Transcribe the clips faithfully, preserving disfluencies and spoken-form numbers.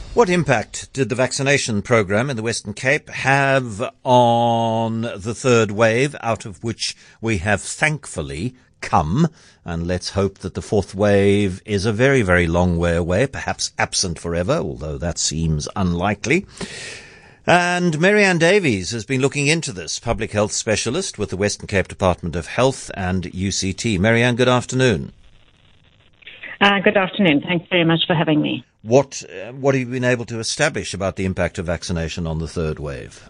What impact did the vaccination program in the Western Cape have on the third wave, out of which we have thankfully come? And let's hope that the fourth wave is a very, very long way away, perhaps absent forever, although that seems unlikely. And Mary-Anne Davies has been looking into this, public health specialist with the Western Cape Department of Health and U C T. Mary-Anne, good afternoon. Uh, good afternoon. Thanks very much for having me. What uh, what have you been able to establish about the impact of vaccination on the third wave?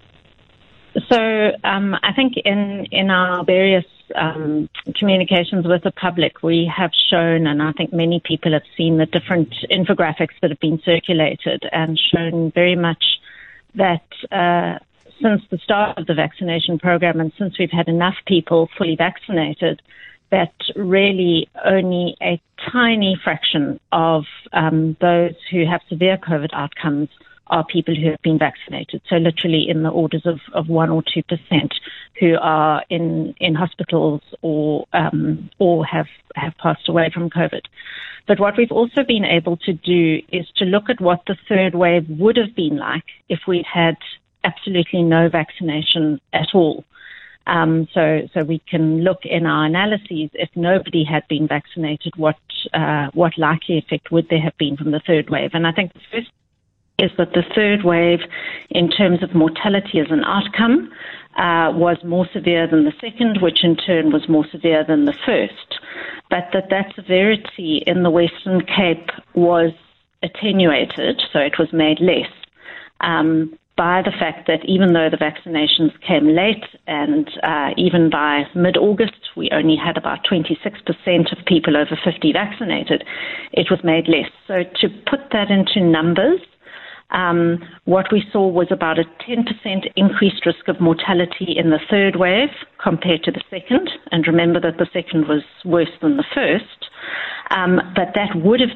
So um, I think in, in our various um, communications with the public, we have shown, and I think many people have seen the different infographics that have been circulated and shown very much that uh, since the start of the vaccination program and since we've had enough people fully vaccinated, that really only a tiny fraction of um, those who have severe COVID outcomes are people who have been vaccinated. So literally in the orders of, of one or two percent who are in, in hospitals or um, or have, have passed away from COVID. But what we've also been able to do is to look at what the third wave would have been like if we'd had absolutely no vaccination at all. Um, so, so we can look in our analyses, if nobody had been vaccinated, what uh, what likely effect would there have been from the third wave? And I think the first is that the third wave, in terms of mortality as an outcome, uh, was more severe than the second, which in turn was more severe than the first. But that that severity in the Western Cape was attenuated, so it was made less. Um, by the fact that even though the vaccinations came late and uh, even by mid-August we only had about twenty-six percent of people over fifty vaccinated, it was made less. So to put that into numbers, um, what we saw was about a ten percent increased risk of mortality in the third wave compared to the second. And remember that the second was worse than the first. Um, but that would have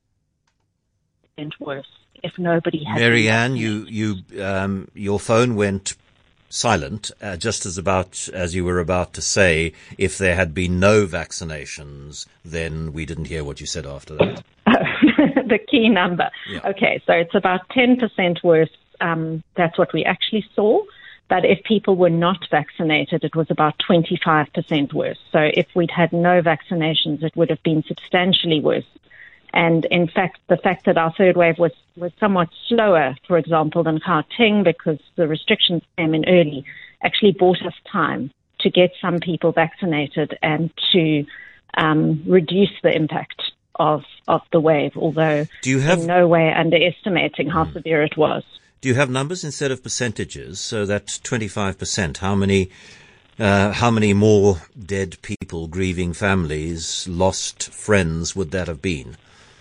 been worse if nobody had. Mary-Anne, you, you, um, your phone went silent uh, just as about as you were about to say, if there had been no vaccinations, then we didn't hear what you said after that. The key number. Yeah. Okay, so it's about ten percent worse. Um, that's what we actually saw. But if people were not vaccinated, it was about twenty-five percent worse. So if we'd had no vaccinations, it would have been substantially worse. And in fact, the fact that our third wave was, was somewhat slower, for example, than Gauteng, because the restrictions came in early, actually bought us time to get some people vaccinated and to um, reduce the impact of of the wave, although Do you have, in no way underestimating how mm. severe it was. Do you have numbers instead of percentages? So that twenty-five percent, how many uh, how many more dead people, grieving families, lost friends would that have been?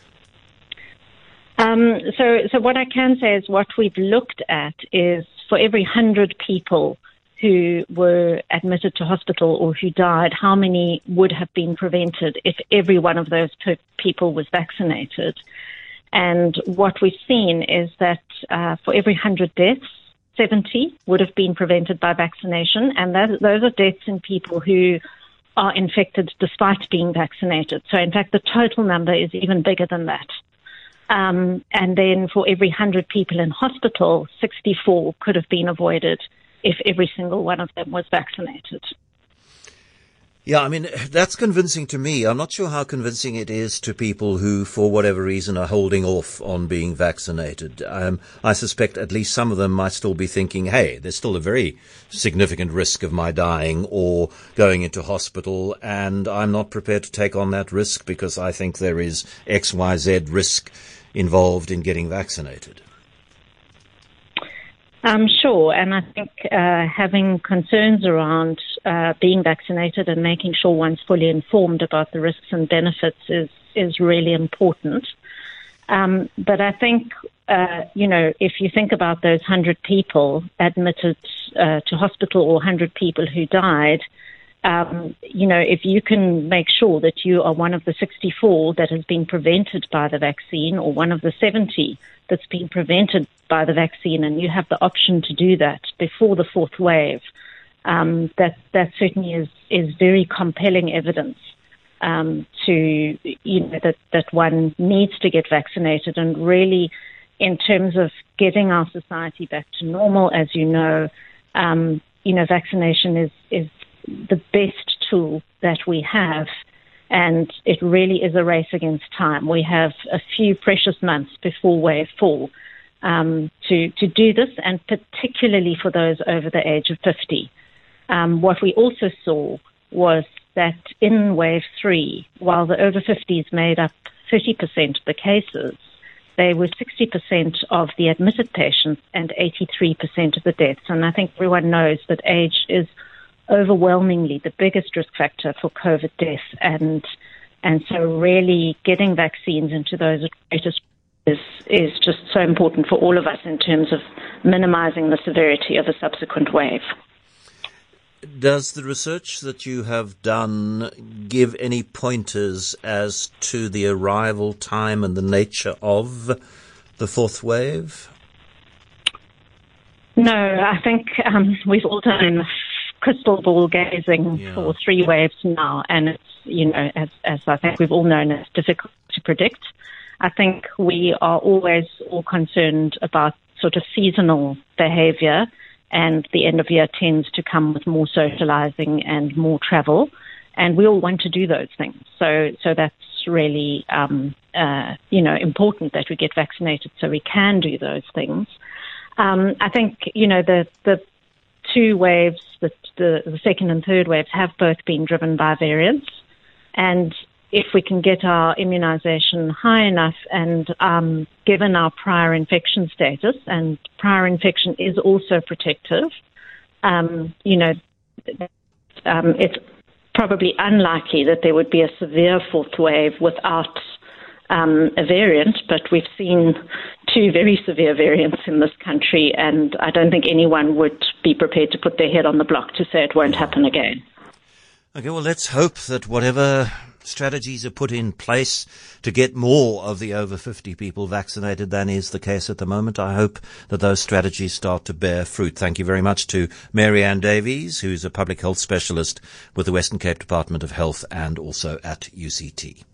Um, so, so what I can say is what we've looked at is for every hundred people who were admitted to hospital or who died, how many would have been prevented if every one of those per- people was vaccinated. And what we've seen is that uh, for every hundred deaths, seventy would have been prevented by vaccination. And that, those are deaths in people who are infected despite being vaccinated. So in fact, the total number is even bigger than that. Um, and then for every one hundred people in hospital, sixty-four could have been avoided if every single one of them was vaccinated. Yeah, I mean, that's convincing to me. I'm not sure how convincing it is to people who, for whatever reason, are holding off on being vaccinated. Um, I suspect at least some of them might still be thinking, hey, there's still a very significant risk of my dying or going into hospital, and I'm not prepared to take on that risk because I think there is X Y Z risk involved in getting vaccinated. Um, sure, and I think uh, having concerns around uh, being vaccinated and making sure one's fully informed about the risks and benefits is, is really important. Um, but I think, uh, you know, if you think about those one hundred people admitted uh, to hospital or one hundred people who died, um, you know, if you can make sure that you are one of the sixty-four that has been prevented by the vaccine or one of the seventy that's been prevented by the vaccine, and you have the option to do that before the fourth wave, um, that that certainly is, is very compelling evidence um, to, you know, that, that one needs to get vaccinated and really in terms of getting our society back to normal, as you know, um, you know, vaccination is, is the best tool that we have. And it really is a race against time. We have a few precious months before wave four um, to, to do this, and particularly for those over the age of fifty. Um, what we also saw was that in wave three, while the over fifties made up thirty percent of the cases, they were sixty percent of the admitted patients and eighty-three percent of the deaths. And I think everyone knows that age is overwhelmingly the biggest risk factor for COVID death, and and so really getting vaccines into those at greatest is is just so important for all of us in terms of minimizing the severity of a subsequent wave. Does the research that you have done give any pointers as to the arrival time and the nature of the fourth wave? No, I think um, we've all done crystal ball gazing yeah. for three waves now, and it's, you know, as, as I think we've all known, it's difficult to predict. I think we are always all concerned about sort of seasonal behavior, and the end of year tends to come with more socializing and more travel, and we all want to do those things. So, so that's really, um, uh, you know, important that we get vaccinated so we can do those things. Um, I think, you know, the the two waves, the, the, the second and third waves, have both been driven by variants. And if we can get our immunization high enough, and um, given our prior infection status, and prior infection is also protective, um, you know, um, it's probably unlikely that there would be a severe fourth wave without um, a variant, but we've seen two very severe variants in this country, and I don't think anyone would be prepared to put their head on the block to say it won't happen again. Okay, well, let's hope that whatever strategies are put in place to get more of the over fifty people vaccinated than is the case at the moment, I hope that those strategies start to bear fruit. Thank you very much to Mary-Ann Davies, who's a public health specialist with the Western Cape Department of Health and also at U C T.